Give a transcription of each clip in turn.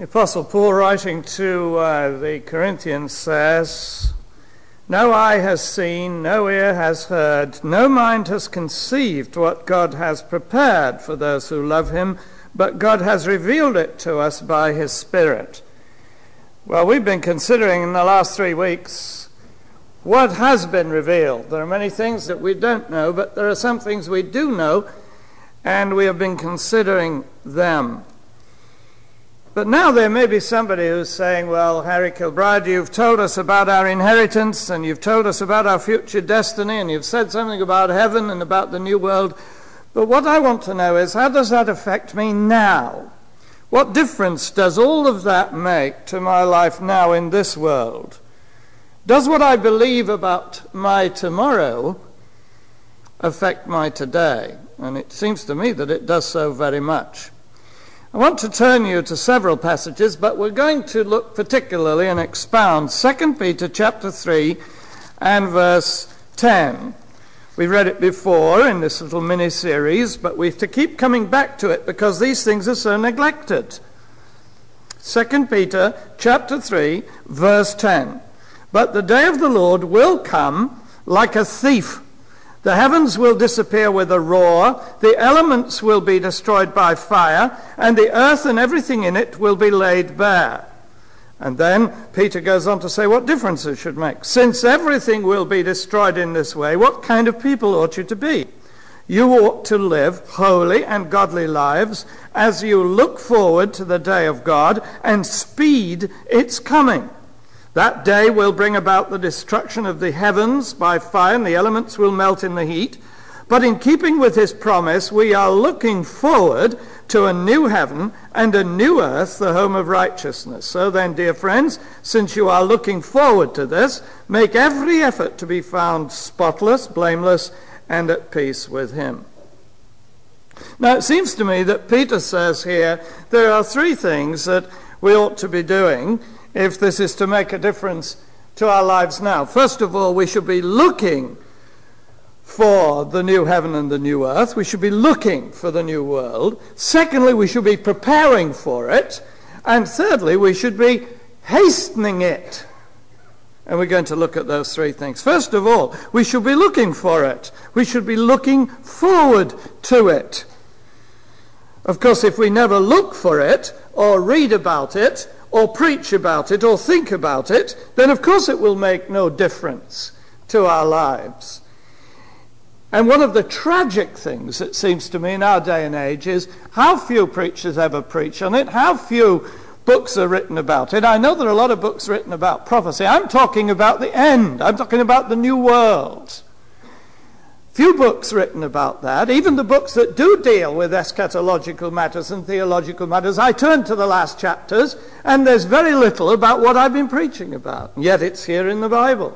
The Apostle Paul, writing to the Corinthians, says, "No eye has seen, no ear has heard, no mind has conceived what God has prepared for those who love him, but God has revealed it to us by his Spirit." Well, we've been considering in the last 3 weeks what has been revealed. There are many things that we don't know, but there are some things we do know, and we have been considering them. But now there may be somebody who's saying, "Well, Harry Kilbride, you've told us about our inheritance, and you've told us about our future destiny, and you've said something about heaven and about the new world. But what I want to know is, how does that affect me now? What difference does all of that make to my life now in this world? Does what I believe about my tomorrow affect my today?" And it seems to me that it does so very much. I want to turn you to several passages, but we're going to look particularly and expound 2 Peter chapter 3 and verse 10. We read it before in this little mini-series, but we have to keep coming back to it because these things are so neglected. 2 Peter chapter 3 verse 10. "But the day of the Lord will come like a thief. The heavens will disappear with a roar, the elements will be destroyed by fire, and the earth and everything in it will be laid bare." And then Peter goes on to say what difference it should make. "Since everything will be destroyed in this way, what kind of people ought you to be? You ought to live holy and godly lives as you look forward to the day of God and speed its coming. That day will bring about the destruction of the heavens by fire, and the elements will melt in the heat. But in keeping with his promise, we are looking forward to a new heaven and a new earth, the home of righteousness. So then, dear friends, since you are looking forward to this, make every effort to be found spotless, blameless, and at peace with him." Now, it seems to me that Peter says here there are 3 things that we ought to be doing if this is to make a difference to our lives now. First of all, we should be looking for the new heaven and the new earth. We should be looking for the new world. Secondly, we should be preparing for it. And thirdly, we should be hastening it. And we're going to look at those 3 things. First of all, we should be looking for it. We should be looking forward to it. Of course, if we never look for it, or read about it, or preach about it, or think about it, then of course it will make no difference to our lives. And one of the tragic things, it seems to me, in our day and age is how few preachers ever preach on it, how few books are written about it. I know there are a lot of books written about prophecy. I'm talking about the end. I'm talking about the new world. Few books written about that. Even the books that do deal with eschatological matters and theological matters, I turn to the last chapters, and there's very little about what I've been preaching about. Yet it's here in the Bible.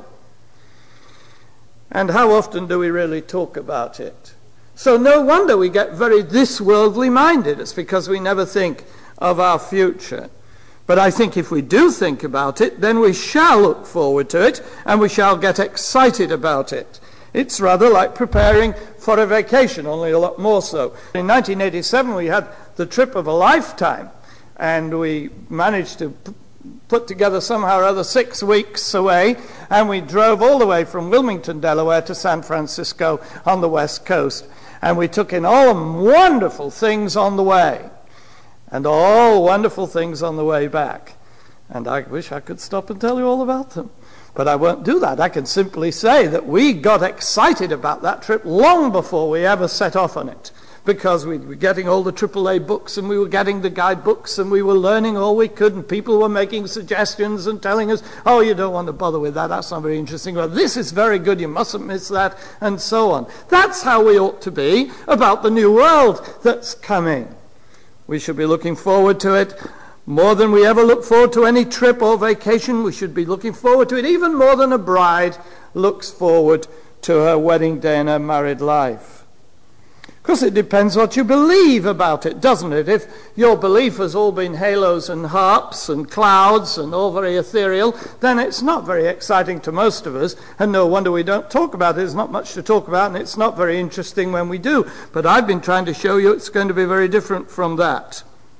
And how often do we really talk about it? So no wonder we get very this worldly minded. It's because we never think of our future. But I think if we do think about it, then we shall look forward to it, and we shall get excited about it. It's rather like preparing for a vacation, only a lot more so. In 1987, we had the trip of a lifetime, and we managed to put together somehow or other 6 weeks away, and we drove all the way from Wilmington, Delaware to San Francisco on the West Coast. And we took in all wonderful things on the way, and all wonderful things on the way back. And I wish I could stop and tell you all about them. But I won't do that. I can simply say that we got excited about that trip long before we ever set off on it, because we were getting all the AAA books, and we were getting the guidebooks, and we were learning all we could, and people were making suggestions and telling us, "Oh, you don't want to bother with that. That's not very interesting. Well, this is very good. You mustn't miss that," and so on. That's how we ought to be about the new world that's coming. We should be looking forward to it. More than we ever look forward to any trip or vacation, we should be looking forward to it even more than a bride looks forward to her wedding day and her married life. Of course, it depends what you believe about it, doesn't it? If your belief has all been halos and harps and clouds and all very ethereal, then it's not very exciting to most of us, and no wonder we don't talk about it. There's not much to talk about, and it's not very interesting when we do. But I've been trying to show you it's going to be very different from that.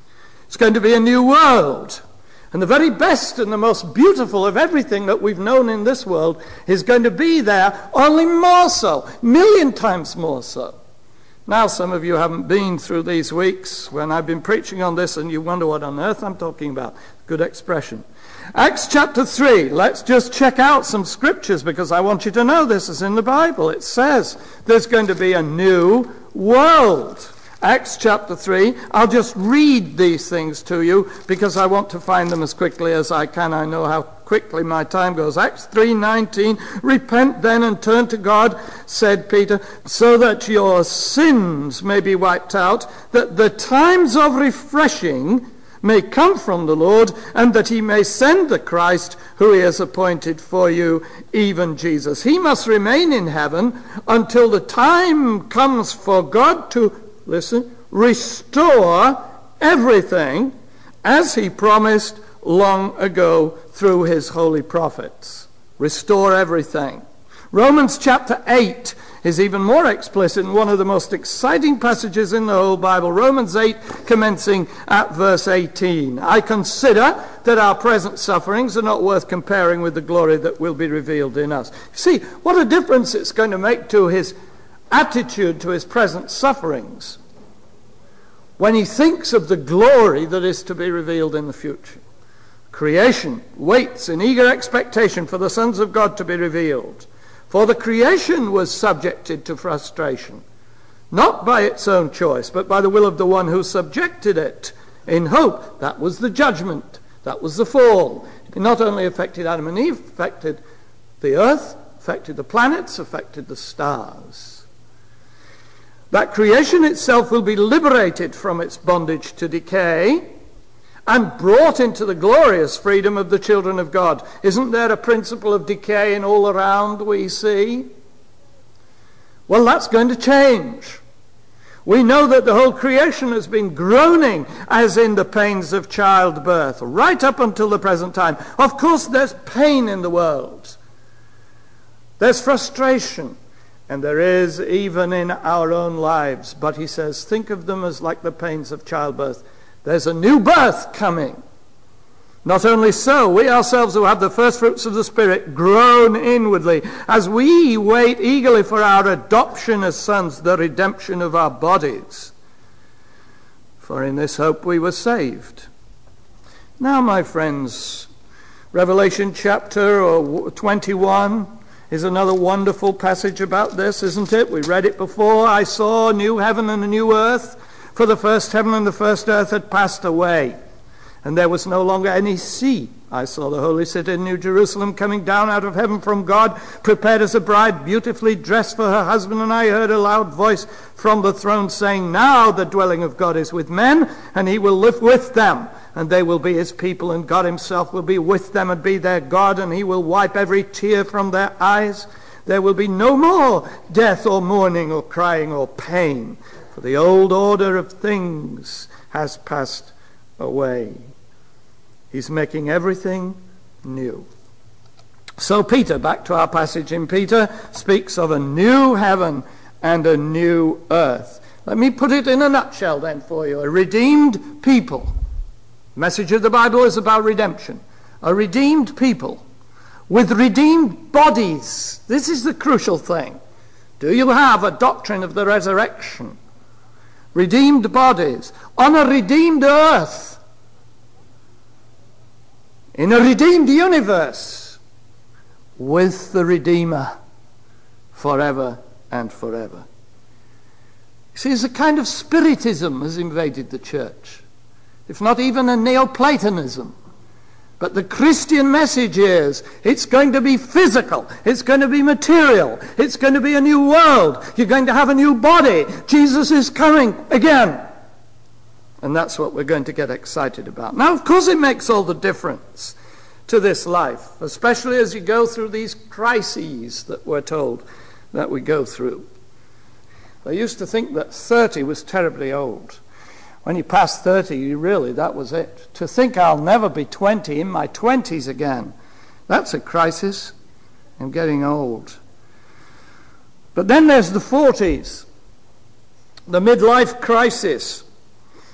It's going to be a new world. And the very best and the most beautiful of everything that we've known in this world is going to be there, only more so, 1,000,000 times more so. Now, some of you haven't been through these weeks when I've been preaching on this, and you wonder what on earth I'm talking about. Good expression. Acts chapter 3. Let's just check out some scriptures, because I want you to know this is in the Bible. It says there's going to be a new world. Acts chapter 3. I'll just read these things to you because I want to find them as quickly as I can. I know how quickly my time goes. Acts 3:19. Repent then and turn to God, said Peter, so that your sins may be wiped out, that the times of refreshing may come from the Lord, and that he may send the Christ who he has appointed for you, even Jesus. He must remain in heaven until the time comes for God to, listen, restore everything as he promised long ago through his holy prophets. Restore everything. Romans chapter 8 is even more explicit and one of the most exciting passages in the whole Bible. Romans 8, commencing at verse 18. I consider that our present sufferings are not worth comparing with the glory that will be revealed in us. See, what a difference it's going to make to his attitude to his present sufferings when he thinks of the glory that is to be revealed in the future. Creation waits in eager expectation for the sons of God to be revealed. For the creation was subjected to frustration, not by its own choice, but by the will of the one who subjected it, in hope. That was the judgment. That was the fall. It not only affected Adam and Eve, affected the earth, affected the planets, affected the stars. That creation itself will be liberated from its bondage to decay and brought into the glorious freedom of the children of God. Isn't there a principle of decay in all around we see? Well, that's going to change. We know that the whole creation has been groaning as in the pains of childbirth, right up until the present time. Of course, there's pain in the world. There's frustration. And there is even in our own lives. But he says, think of them as like the pains of childbirth. There's a new birth coming. Not only so, we ourselves who have the first fruits of the Spirit groan inwardly as we wait eagerly for our adoption as sons, the redemption of our bodies. For in this hope we were saved. Now, my friends, Revelation chapter 21 is another wonderful passage about this, isn't it? We read it before. I saw a new heaven and a new earth. For the first heaven and the first earth had passed away, and there was no longer any sea. I saw the holy city, New Jerusalem, coming down out of heaven from God, prepared as a bride, beautifully dressed for her husband. And I heard a loud voice from the throne saying, now the dwelling of God is with men, and he will live with them, and they will be his people, and God himself will be with them and be their God, and he will wipe every tear from their eyes. There will be no more death or mourning or crying or pain, for the old order of things has passed away. He's making everything new. So Peter, back to our passage in Peter, speaks of a new heaven and a new earth. Let me put it in a nutshell then for you. A redeemed people. The message of the Bible is about redemption. A redeemed people with redeemed bodies. This is the crucial thing. Do you have a doctrine of the resurrection? Redeemed bodies on a redeemed earth, in a redeemed universe, with the Redeemer forever and forever. You see, it's a kind of Spiritism has invaded the church, if not even a Neoplatonism. But the Christian message is, it's going to be physical, it's going to be material, it's going to be a new world, you're going to have a new body, Jesus is coming again. And that's what we're going to get excited about. Now, of course, it makes all the difference to this life, especially as you go through these crises that we're told that we go through. I used to think that 30 was terribly old. When you pass 30, really, that was it. To think I'll never be 20, in my 20s again, that's a crisis. I'm getting old. But then there's the 40s, the midlife crisis.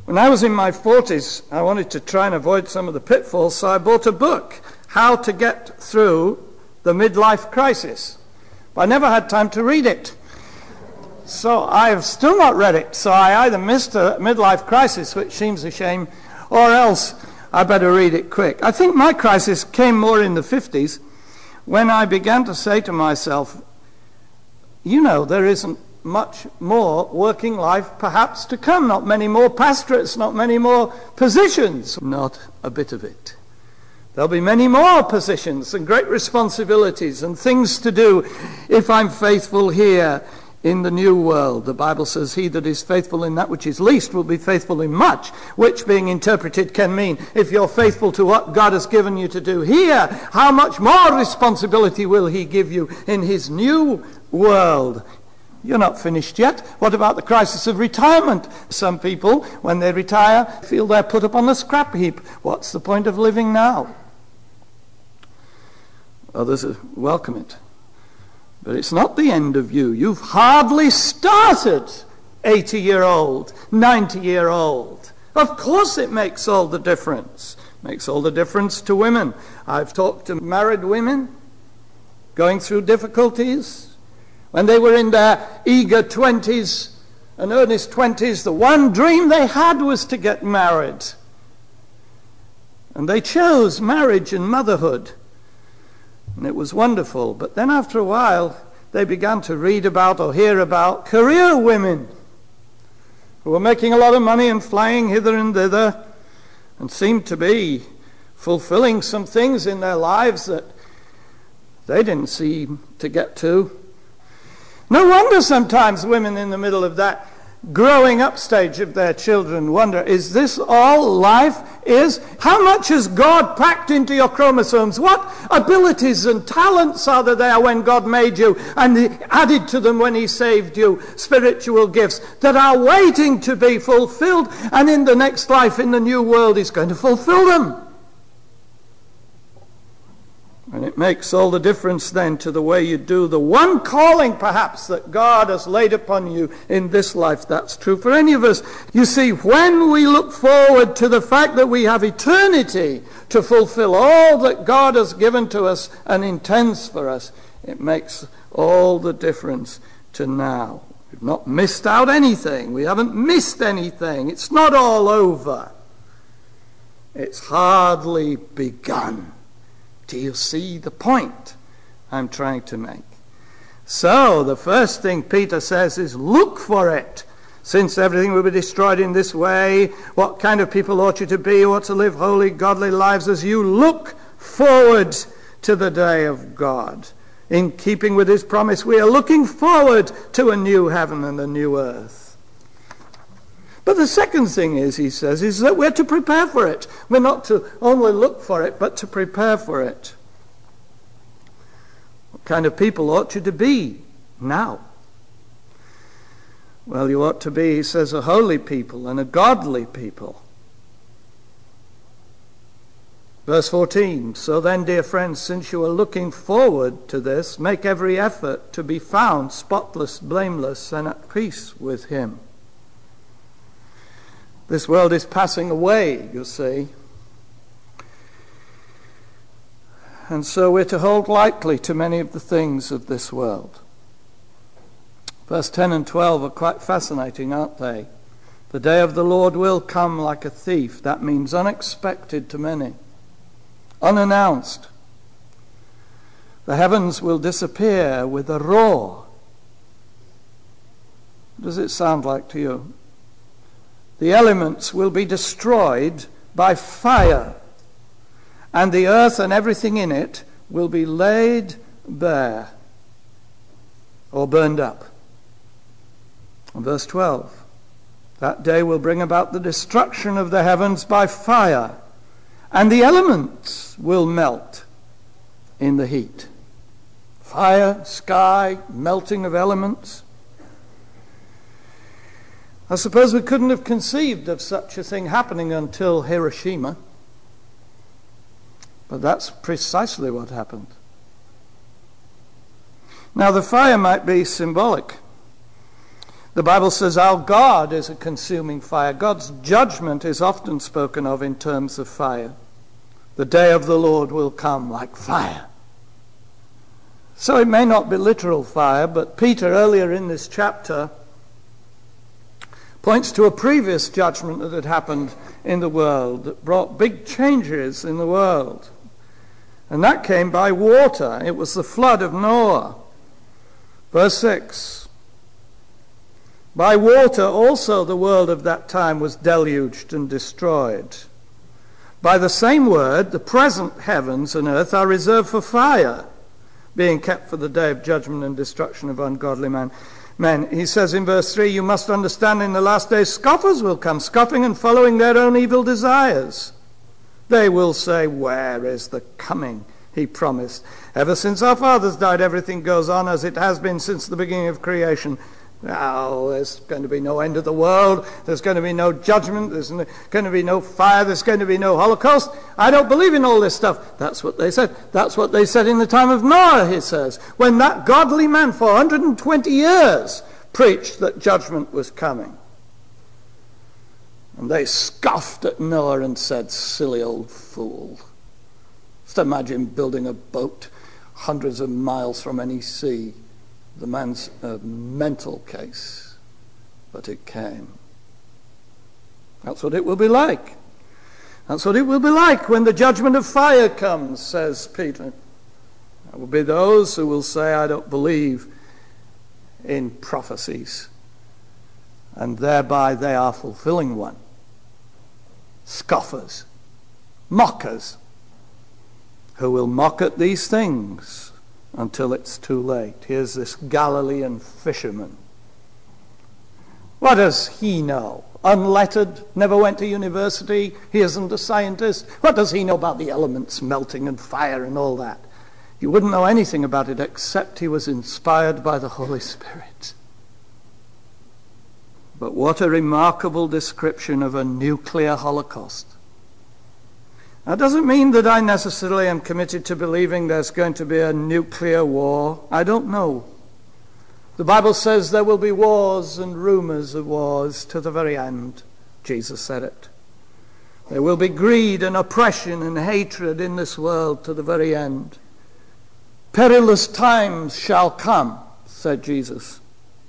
When I was in my 40s, I wanted to try and avoid some of the pitfalls, so I bought a book, How to Get Through the Midlife Crisis. But I never had time to read it. So I have still not read it. So I either missed a midlife crisis, which seems a shame, or else I better read it quick. I think my crisis came more in the 50s when I began to say to myself, there isn't much more working life perhaps to come. Not many more pastorates, not many more positions. Not a bit of it. There'll be many more positions and great responsibilities and things to do if I'm faithful here in the new world. The Bible says, he that is faithful in that which is least will be faithful in much, which being interpreted can mean, if you're faithful to what God has given you to do here, how much more responsibility will he give you in his new world? You're not finished yet. What about the crisis of retirement? Some people, when they retire, feel they're put up on the scrap heap. What's the point of living now? Others welcome it. But it's not the end of you. You've hardly started 80-year-old, 90-year-old. Of course it makes all the difference. It makes all the difference to women. I've talked to married women going through difficulties. When they were in their eager 20s and earnest 20s, the one dream they had was to get married. And they chose marriage and motherhood. And it was wonderful. But then after a while, they began to read about or hear about career women who were making a lot of money and flying hither and thither and seemed to be fulfilling some things in their lives that they didn't seem to get to. No wonder sometimes women in the middle of that growing up stage of their children wonder, is this all life is? How much has God packed into your chromosomes? What abilities and talents are there when God made you and added to them when he saved you? Spiritual gifts that are waiting to be fulfilled, and in the next life, in the new world, he's going to fulfill them. And it makes all the difference then to the way you do the one calling perhaps that God has laid upon you in this life. That's true for any of us. You see, when we look forward to the fact that we have eternity to fulfill all that God has given to us and intends for us, it makes all the difference to now. We've not missed out anything. We haven't missed anything. It's not all over. It's hardly begun. Do you see the point I'm trying to make? So the first thing Peter says is look for it. Since everything will be destroyed in this way, what kind of people ought you to be? You ought to live holy, godly lives as you look forward to the day of God. In keeping with his promise, we are looking forward to a new heaven and a new earth. But the second thing is, he says, is that we're to prepare for it. We're not to only look for it, but to prepare for it. What kind of people ought you to be now? Well, you ought to be, he says, a holy people and a godly people. Verse 14, so then, dear friends, since you are looking forward to this, make every effort to be found spotless, blameless, and at peace with him. This world is passing away, you see. And so we're to hold lightly to many of the things of this world. Verse 10 and 12 are quite fascinating, aren't they? The day of the Lord will come like a thief. That means unexpected to many. Unannounced. The heavens will disappear with a roar. What does it sound like to you? The elements will be destroyed by fire, and the earth and everything in it will be laid bare or burned up. And verse 12, that day will bring about the destruction of the heavens by fire, and the elements will melt in the heat. Fire, sky, melting of elements. I suppose we couldn't have conceived of such a thing happening until Hiroshima. But that's precisely what happened. Now the fire might be symbolic. The Bible says our God is a consuming fire. God's judgment is often spoken of in terms of fire. The day of the Lord will come like fire. So it may not be literal fire, but Peter earlier in this chapter points to a previous judgment that had happened in the world that brought big changes in the world. And that came by water. It was the flood of Noah. Verse 6. By water also the world of that time was deluged and destroyed. By the same word, the present heavens and earth are reserved for fire, being kept for the day of judgment and destruction of ungodly men. He says in verse 3, you must understand in the last days scoffers will come, scoffing and following their own evil desires. They will say, where is the coming he promised? Ever since our fathers died, everything goes on as it has been since the beginning of creation. Now, there's going to be no end of the world. There's going to be no judgment. There's going to be no fire. There's going to be no Holocaust. I don't believe in all this stuff. That's what they said. That's what they said in the time of Noah, he says, when that godly man for 120 years preached that judgment was coming. And they scoffed at Noah and said, silly old fool. Just imagine building a boat hundreds of miles from any sea. The man's a mental case, but it came. That's what it will be like. That's what it will be like when the judgment of fire comes, says Peter. There will be those who will say, I don't believe in prophecies, and thereby they are fulfilling one. Scoffers, mockers, who will mock at these things until it's too late. Here's this Galilean fisherman. What does he know? Unlettered, never went to university, he isn't a scientist. What does he know about the elements melting and fire and all that? He wouldn't know anything about it except he was inspired by the Holy Spirit. But what a remarkable description of a nuclear holocaust. That doesn't mean that I necessarily am committed to believing there's going to be a nuclear war. I don't know. The Bible says there will be wars and rumors of wars to the very end. Jesus said it. There will be greed and oppression and hatred in this world to the very end. Perilous times shall come, said Jesus.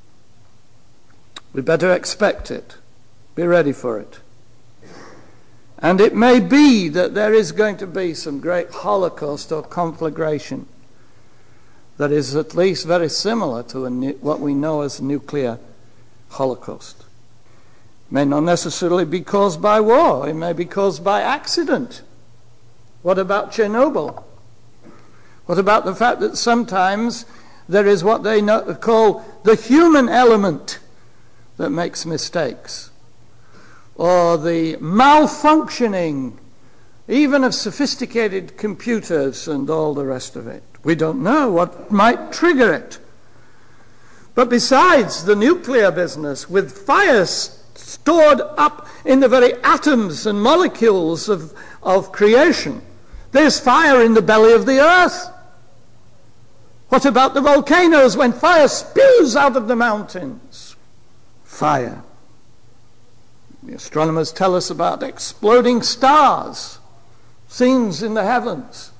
We better expect it. Be ready for it. And it may be that there is going to be some great holocaust or conflagration that is at least very similar to what we know as nuclear holocaust. It may not necessarily be caused by war. It may be caused by accident. What about Chernobyl? What about the fact that sometimes there is what they call the human element that makes mistakes? Or the malfunctioning, even of sophisticated computers and all the rest of it. We don't know what might trigger it. But besides the nuclear business, with fire stored up in the very atoms and molecules of creation, there's fire in the belly of the earth. What about the volcanoes when fire spews out of the mountains? Fire. The astronomers tell us about exploding stars, scenes in the heavens.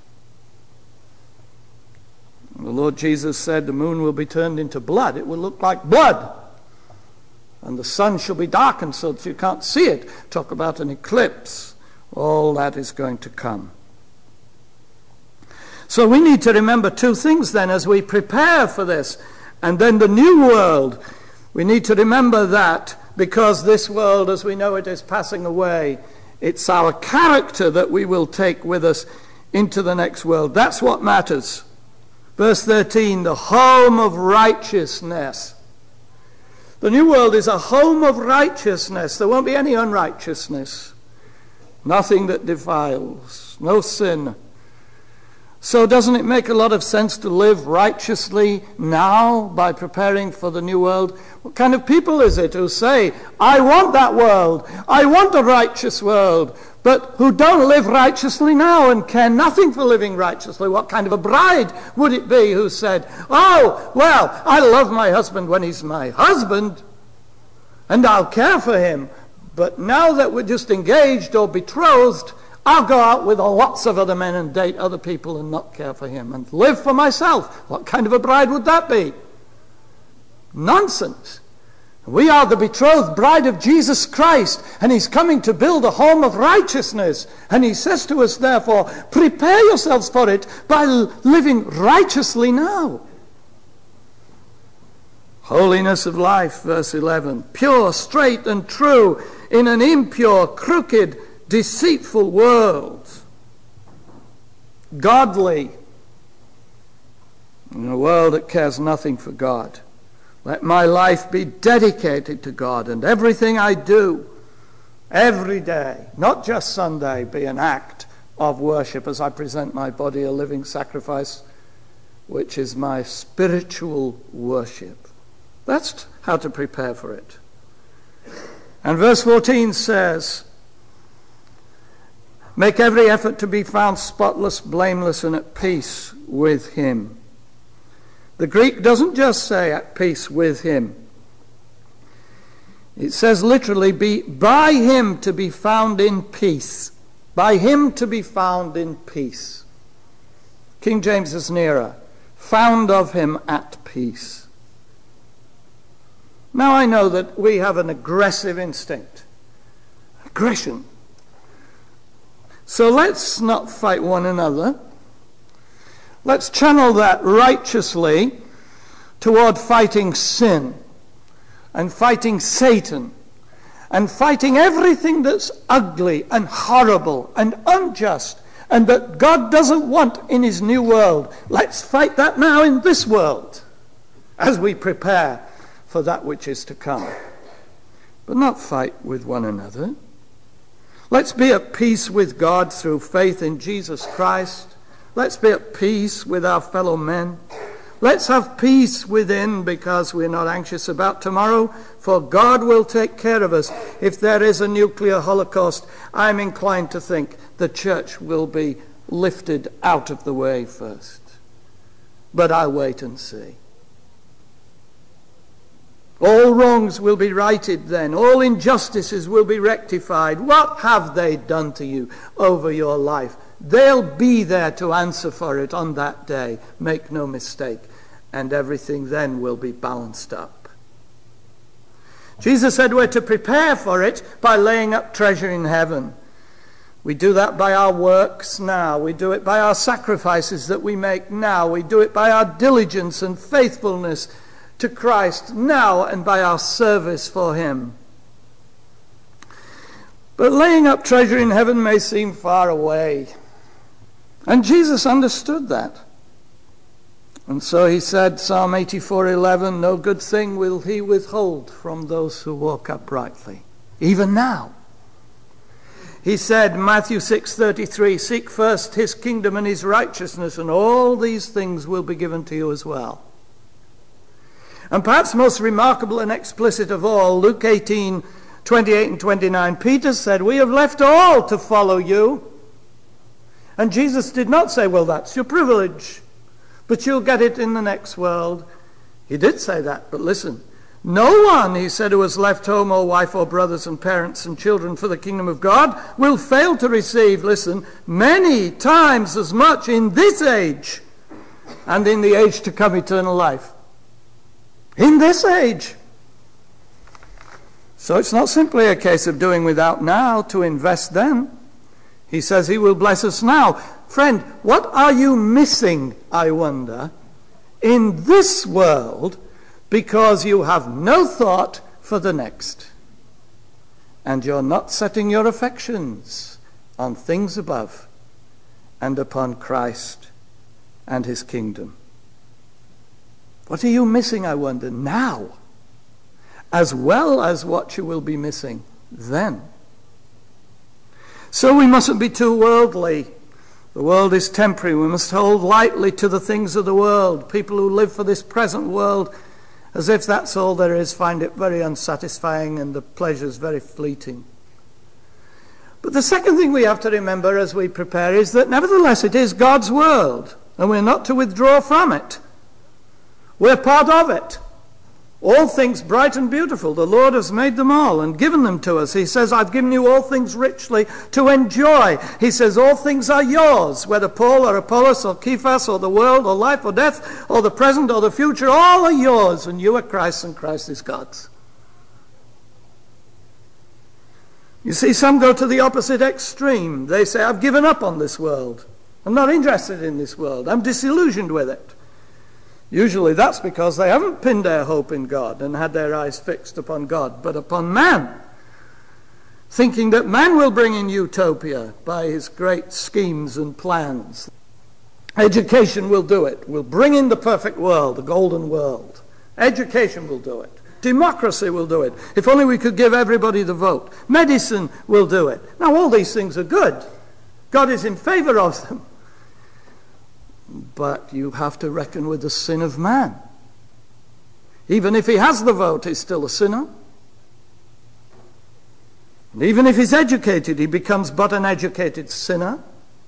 And the Lord Jesus said the moon will be turned into blood. It will look like blood. And the sun shall be darkened so that you can't see it. Talk about an eclipse. All that is going to come. So we need to remember two things then as we prepare for this. And then the new world. We need to remember that because this world as we know it is passing away. It's our character that we will take with us into the next world. That's what matters. Verse 13, the home of righteousness. The new world is a home of righteousness. There won't be any unrighteousness. Nothing that defiles. No sin. So doesn't it make a lot of sense to live righteously now by preparing for the new world? What kind of people is it who say, I want that world, I want a righteous world, but who don't live righteously now and care nothing for living righteously? What kind of a bride would it be who said, oh, well, I love my husband when he's my husband, and I'll care for him. But now that we're just engaged or betrothed, I'll go out with lots of other men and date other people and not care for him and live for myself. What kind of a bride would that be? Nonsense. We are the betrothed bride of Jesus Christ, and he's coming to build a home of righteousness. And he says to us, therefore, prepare yourselves for it by living righteously now. Holiness of life, verse 11. Pure, straight, and true in an impure, crooked, deceitful world. Godly in a world that cares nothing for God. Let my life be dedicated to God, and everything I do, every day, not just Sunday, be an act of worship as I present my body a living sacrifice, which is my spiritual worship. That's how to prepare for it. And verse 14 says, make every effort to be found spotless, blameless, and at peace with him. The Greek doesn't just say at peace with him. It says literally, be by him to be found in peace. By him to be found in peace. King James is nearer. Found of him at peace. Now I know that we have an aggressive instinct. Aggression. So let's not fight one another. Let's channel that righteously toward fighting sin and fighting Satan and fighting everything that's ugly and horrible and unjust and that God doesn't want in his new world. Let's fight that now in this world as we prepare for that which is to come. But not fight with one another. Let's be at peace with God through faith in Jesus Christ. Let's be at peace with our fellow men. Let's have peace within because we're not anxious about tomorrow, for God will take care of us. If there is a nuclear holocaust, I'm inclined to think the church will be lifted out of the way first. But I'll wait and see. All wrongs will be righted then. All injustices will be rectified. What have they done to you over your life? They'll be there to answer for it on that day. Make no mistake. And everything then will be balanced up. Jesus said we're to prepare for it by laying up treasure in heaven. We do that by our works now. We do it by our sacrifices that we make now. We do it by our diligence and faithfulness to Christ now and by our service for him. But laying up treasure in heaven may seem far away. And Jesus understood that. And so he said, Psalm 84:11, no good thing will he withhold from those who walk uprightly, even now. He said, Matthew 6:33, seek first his kingdom and his righteousness, and all these things will be given to you as well. And perhaps most remarkable and explicit of all, Luke 18:28 and 29, Peter said, we have left all to follow you. And Jesus did not say, well, that's your privilege, but you'll get it in the next world. He did say that, but listen. No one, he said, who has left home or wife or brothers and parents and children for the kingdom of God will fail to receive, listen, many times as much in this age and in the age to come, eternal life. In this age. So it's not simply a case of doing without now to invest then. He says he will bless us now. Friend, what are you missing, I wonder, in this world because you have no thought for the next? And you're not setting your affections on things above and upon Christ and his kingdom. What are you missing, I wonder, now, as well as what you will be missing then? So we mustn't be too worldly. The world is temporary. We must hold lightly to the things of the world. People who live for this present world as if that's all there is find it very unsatisfying and the pleasures very fleeting. But the second thing we have to remember as we prepare is that nevertheless it is God's world and we're not to withdraw from it. We're part of it. All things bright and beautiful, the Lord has made them all and given them to us. He says, I've given you all things richly to enjoy. He says, all things are yours, whether Paul or Apollos or Cephas or the world or life or death or the present or the future, all are yours, and you are Christ's and Christ is God's. You see, some go to the opposite extreme. They say, I've given up on this world. I'm not interested in this world. I'm disillusioned with it. Usually that's because they haven't pinned their hope in God and had their eyes fixed upon God, but upon man, thinking that man will bring in utopia by his great schemes and plans. Education will do it. Will bring in the perfect world, the golden world. Education will do it. Democracy will do it. If only we could give everybody the vote. Medicine will do it. Now all these things are good. God is in favor of them. But you have to reckon with the sin of man. Even if he has the vote, he's still a sinner. And even if he's educated, he becomes but an educated sinner.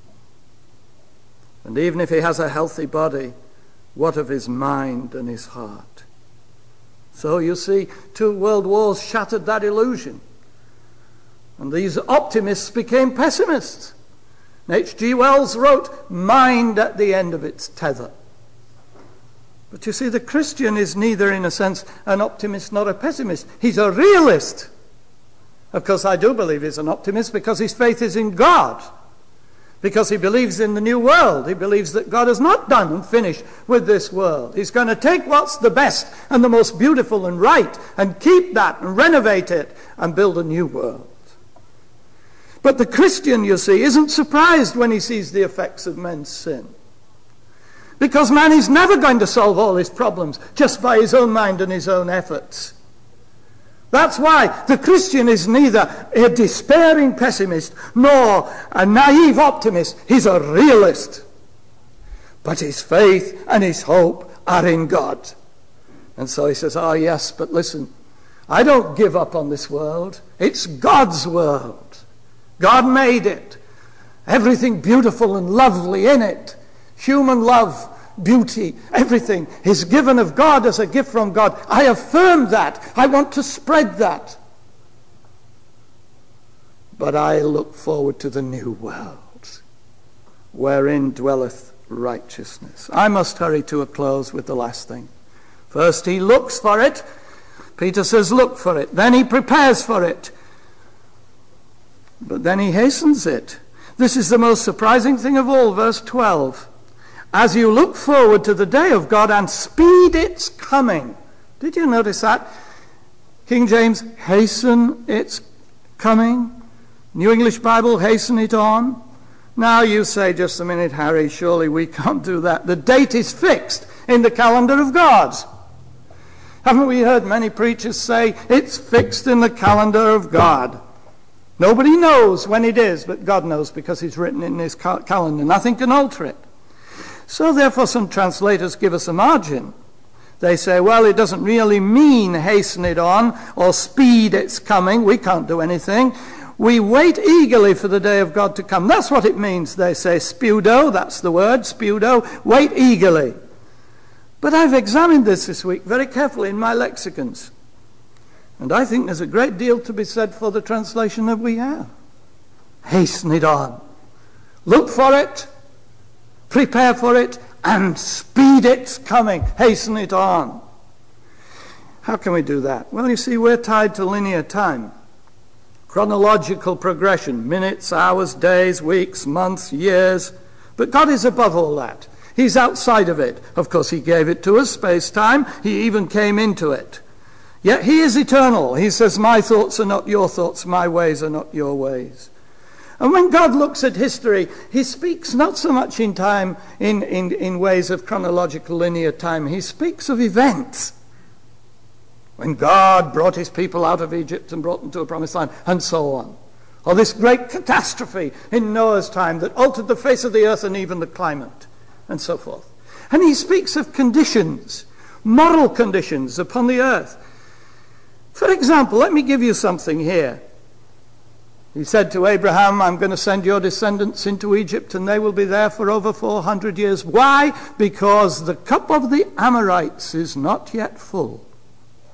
And even if he has a healthy body, what of his mind and his heart? So you see, 2 world wars shattered that illusion. And these optimists became pessimists. H.G. Wells wrote, mind at the end of its tether. But you see, the Christian is neither, in a sense, an optimist nor a pessimist. He's a realist. Of course, I do believe he's an optimist because his faith is in God. Because he believes in the new world. He believes that God has not done and finished with this world. He's going to take what's the best and the most beautiful and right and keep that and renovate it and build a new world. But the Christian, you see, isn't surprised when he sees the effects of men's sin. Because man is never going to solve all his problems just by his own mind and his own efforts. That's why the Christian is neither a despairing pessimist nor a naive optimist. He's a realist. But his faith and his hope are in God. And so he says, oh yes, but listen, I don't give up on this world. It's God's world. God made it. Everything beautiful and lovely in it. Human love, beauty, everything is given of God as a gift from God. I affirm that. I want to spread that. But I look forward to the new world, wherein dwelleth righteousness. I must hurry to a close with the last thing. First he looks for it. Peter says, look for it. Then he prepares for it. But then he hastens it. This is the most surprising thing of all, verse 12. As you look forward to the day of God and speed its coming. Did you notice that? King James, hasten its coming. New English Bible, hasten it on. Now you say, just a minute, Harry, surely we can't do that. The date is fixed in the calendar of God. Haven't we heard many preachers say, it's fixed in the calendar of God? Nobody knows when it is, but God knows because it's written in his calendar. Nothing can alter it. So therefore some translators give us a margin. They say, well, it doesn't really mean hasten it on or speed its coming. We can't do anything. We wait eagerly for the day of God to come. That's what it means. They say spudo, that's the word, spudo, wait eagerly. But I've examined this week very carefully in my lexicons. And I think there's a great deal to be said for the translation that we have. Hasten it on. Look for it, prepare for it, and speed its coming. Hasten it on. How can we do that? Well, you see, we're tied to linear time. Chronological progression. Minutes, hours, days, weeks, months, years. But God is above all that. He's outside of it. Of course, he gave it to us, space-time. He even came into it. Yet he is eternal. He says, my thoughts are not your thoughts, my ways are not your ways. And when God looks at history, he speaks not so much in time, in ways of chronological linear time. He speaks of events. When God brought his people out of Egypt and brought them to a promised land, and so on. Or this great catastrophe in Noah's time that altered the face of the earth and even the climate, and so forth. And he speaks of conditions, moral conditions upon the earth. For example, let me give you something here. He said to Abraham, I'm going to send your descendants into Egypt and they will be there for over 400 years. Why? Because the cup of the Amorites is not yet full.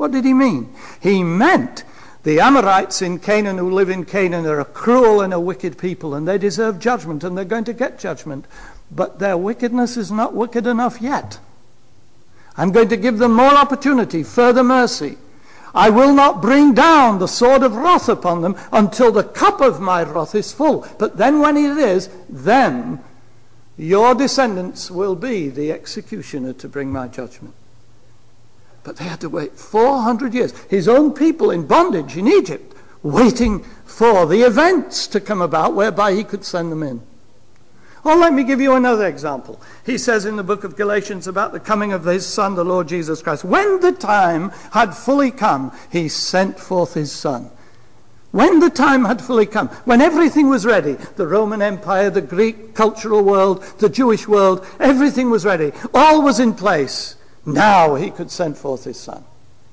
What did he mean? He meant the Amorites in Canaan who live in Canaan are a cruel and a wicked people, and they deserve judgment, and they're going to get judgment. But their wickedness is not wicked enough yet. I'm going to give them more opportunity, further mercy. I will not bring down the sword of wrath upon them until the cup of my wrath is full. But then when it is, then your descendants will be the executioner to bring my judgment. But they had to wait 400 years. His own people in bondage in Egypt, waiting for the events to come about whereby he could send them in. Well, let me give you another example. He says in the book of Galatians about the coming of his Son, the Lord Jesus Christ. When the time had fully come, he sent forth his Son. When the time had fully come, when everything was ready, the Roman Empire, the Greek cultural world, the Jewish world, everything was ready. All was in place. Now he could send forth his Son.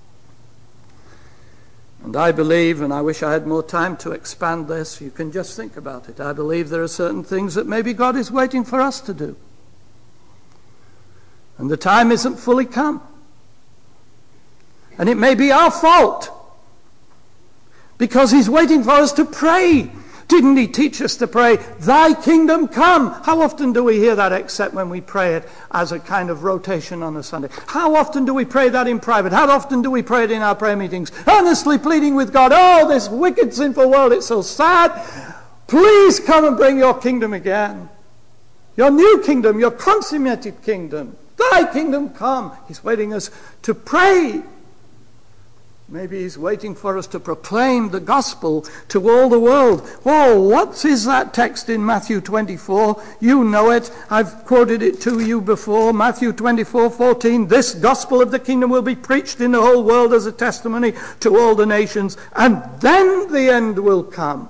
And I believe, and I wish I had more time to expand this, you can just think about it. I believe there are certain things that maybe God is waiting for us to do. And the time isn't fully come. And it may be our fault, because he's waiting for us to pray. Didn't he teach us to pray, thy kingdom come? How often do we hear that except when we pray it as a kind of rotation on a Sunday? How often do we pray that in private? How often do we pray it in our prayer meetings? Earnestly pleading with God, oh, this wicked, sinful world, it's so sad. Please come and bring your kingdom again. Your new kingdom, your consummated kingdom. Thy kingdom come. He's waiting us to pray. Maybe he's waiting for us to proclaim the gospel to all the world. Oh, what is that text in Matthew 24? You know it. I've quoted it to you before. Matthew 24:14. This gospel of the kingdom will be preached in the whole world as a testimony to all the nations, and then the end will come.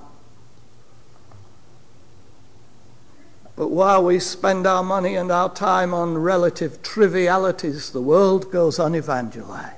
But while we spend our money and our time on relative trivialities, the world goes unevangelized.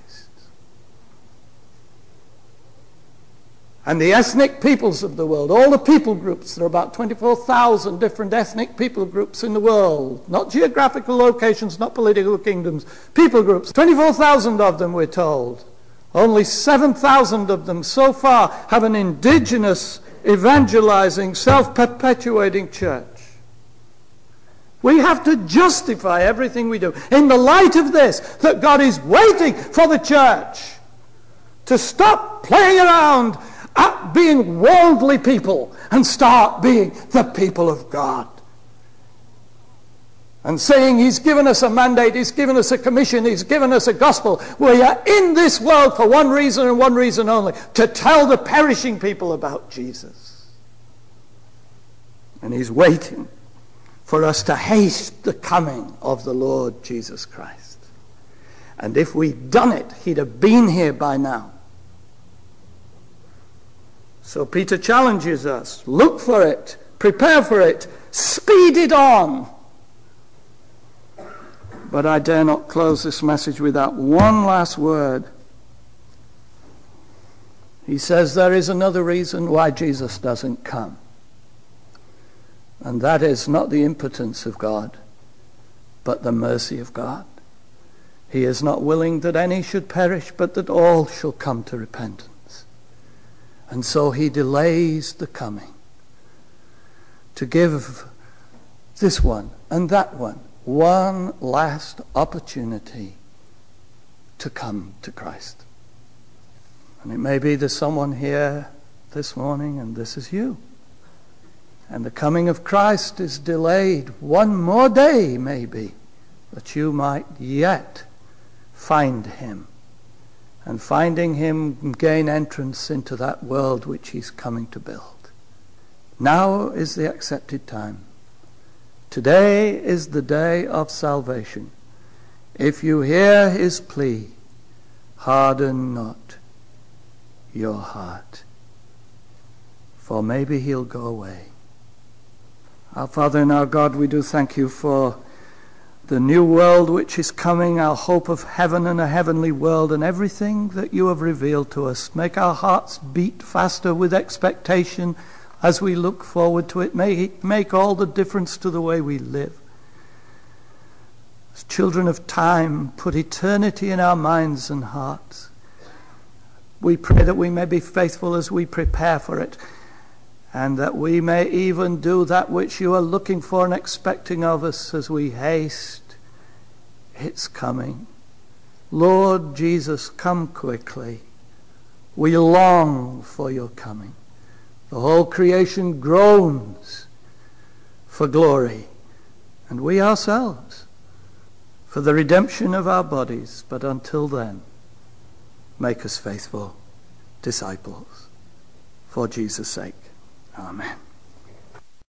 And the ethnic peoples of the world, all the people groups, there are about 24,000 different ethnic people groups in the world. Not geographical locations, not political kingdoms. People groups, 24,000 of them, we're told. Only 7,000 of them so far have an indigenous, evangelizing, self-perpetuating church. We have to justify everything we do in the light of this, that God is waiting for the church to stop playing around at being worldly people and start being the people of God. And saying he's given us a mandate, he's given us a commission, he's given us a gospel. We are in this world for one reason and one reason only, to tell the perishing people about Jesus. And he's waiting for us to haste the coming of the Lord Jesus Christ. And if we'd done it, he'd have been here by now. So Peter challenges us, look for it, prepare for it, speed it on. But I dare not close this message without one last word. He says there is another reason why Jesus doesn't come. And that is not the impotence of God, but the mercy of God. He is not willing that any should perish, but that all shall come to repentance. And so he delays the coming to give this one and that one last opportunity to come to Christ. And it may be there's someone here this morning, and this is you. And the coming of Christ is delayed one more day, maybe, that you might yet find him. And finding him, gain entrance into that world which he's coming to build. Now is the accepted time. Today is the day of salvation. If you hear his plea, harden not your heart, for maybe he'll go away. Our Father and our God, we do thank you for the new world which is coming, our hope of heaven and a heavenly world, and everything that you have revealed to us. Make our hearts beat faster with expectation as we look forward to it. May it make all the difference to the way we live. As children of time, put eternity in our minds and hearts. We pray that we may be faithful as we prepare for it, and that we may even do that which you are looking for and expecting of us as we haste its coming. Lord Jesus, come quickly. We long for your coming. The whole creation groans for glory, and we ourselves for the redemption of our bodies. But until then, make us faithful disciples for Jesus' sake. Amen.